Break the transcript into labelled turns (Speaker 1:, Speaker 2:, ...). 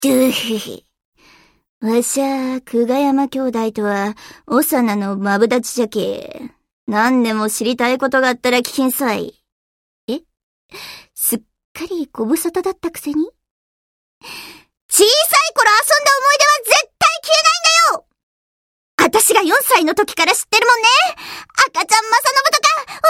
Speaker 1: ドゥヒヒ。わしゃ、久我山兄弟とは、幼のマブダチじゃけ。何でも知りたいことがあったら聞きんさい。すっかりご無沙汰だったくせに？小さい頃遊んだ思い出は絶対消えないんだよ！私が4歳の時から知ってるもんね。赤ちゃん正信とか、